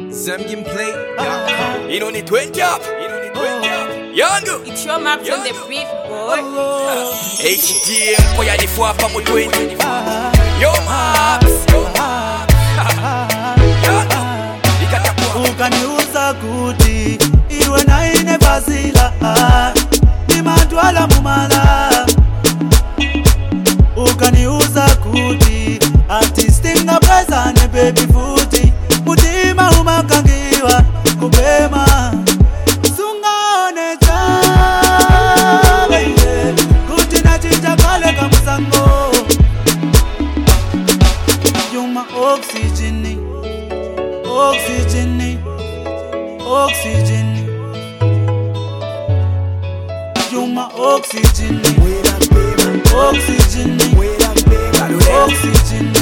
Zamgin play. You don't need 20 up. Yangu. It's your maps on the beat, boy. HDM kwa ya difua pa mu 20. Yo maps. Yangu. Ikatakuwa. Ukaniuza kuti iwe na ine fazila ni matwala mumala. Ukaniuza kuti artistinga prezane baby futi mutima umakangiwa kupema sungaone cha baby kuti nachinja kale kamusango. You my oxygen, oxygen, oxygen. You my oxygen, oxygen, oxygen.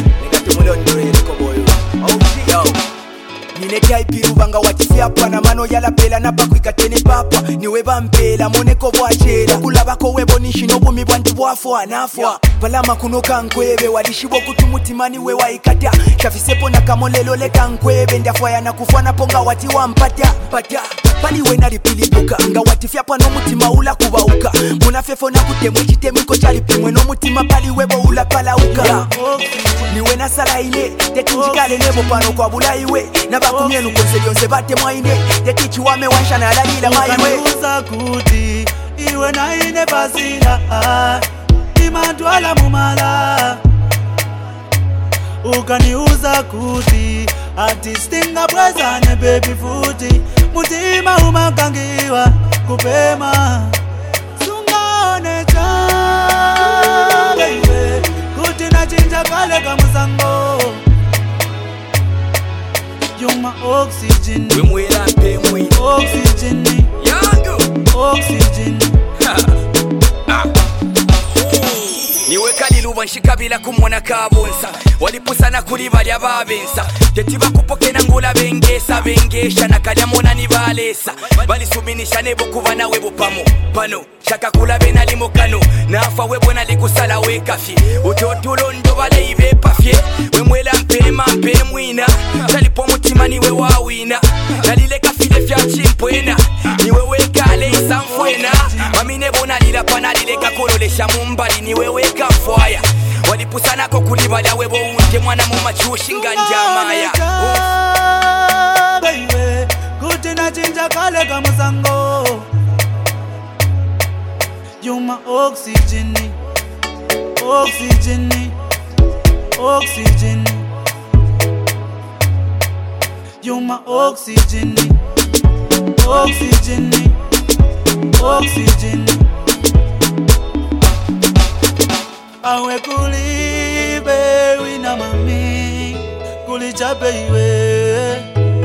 Ninekai pirubanga watifia pana mano yala pela na paku ikateni papa niwe bampela moneko bwachera kulabako webo nishino bumi bwantu bwafo anafwa palama kunoka nkwebe walishibo kutumutimani we waikata shafisepo na kamolelo leka nkwebe ndafwa yana kufana ponga wati wampata pata pali wena lipilibuka nga watifia pano mutima ula kubauka munafefo na kutemwe chitemiko chali pimwe no mutima pali webo ula palauka niwe na sala ine tetinjikale nebo pano kwa bulaiwe na bakumyenu konse yonse bate mwaine tetichi wame wansha na alalila maiwe. Ukaniuza kuti iwe na ine fazila ni matwala mumala. Ukaniuza kuti artistinga prezane baby futi mutima umakangiwa kupema sungaone cha baby kuti nachinja kale kamusango. You my oxygen, We mwela mpe mwini oxygen, Yangu. oxygen. Niwe kaliluba nshikabila kumona kabonsa walipusana kuri balya babensa tetiba kupokena ngula bengesa bengesha nakalya mona nibalesa balisubinisha nebo kuba nawe bupamo pano shaka kula bena limo kano nafa webona likusala wekafi utotulondo bale ibe pafye we mwela mpema mpe mwina talipo mutima niwe wawina nalileka file fya chimpwena niwe wekale isamfwena mamine bona lila panalileka kololesha mumbali niwe weka fwaya walipusana ko kulibala webo unte mwana mu machushi nganjamaya Baby kuti nachinja kale kamusango. You my oxygen, oxygen, oxygen. You my oxygen, oxygen, oxygen. Awe kulibe wina mami kulichape iwe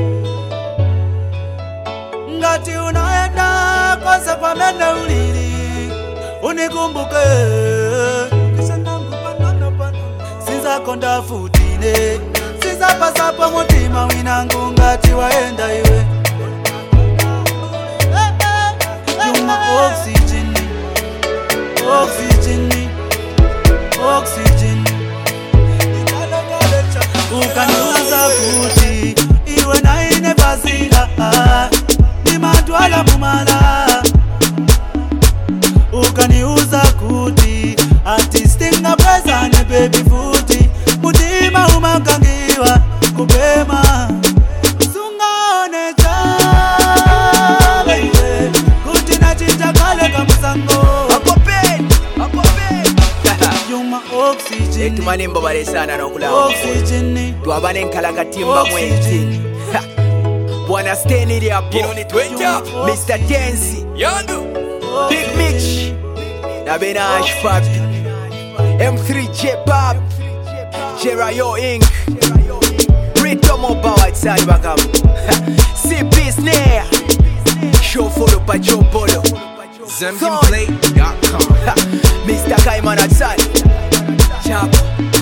ngati unaenda kosa kwa mene ulili unikumbuke sinza konda futine sinza pasapo mutima winangu ngati waenda iwe. You my oxygen, oxygen, oxygen. Ukaniuza kuti iwe na ine fazila ni matwala mumala. Ukaniuza kuti artistinga prezane baby futi mutima umakangiwa kupema sungaone cha baby kuti nachinja kale kamusango. You my oxygen, tumanembo balesana nokulawo oxygen, twabane nkalanga timba mwezi bwana steni liapo Mr. Tensi Yangu Big Mitch na Benash Papi M3J Pop Jerayo Inc Rito Mobile outside Bakamu CP Snare Show follow pa Joe Polo Zamginplay.com. Mr. Kaiman outside Chapa